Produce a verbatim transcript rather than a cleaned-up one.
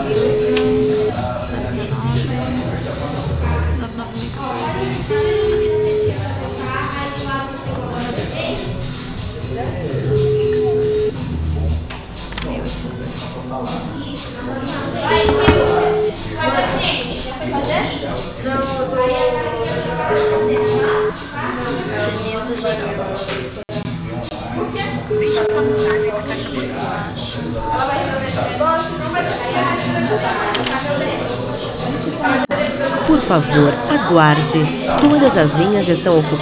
Por favor, aguarde. Todas as linhas estão ocupadas.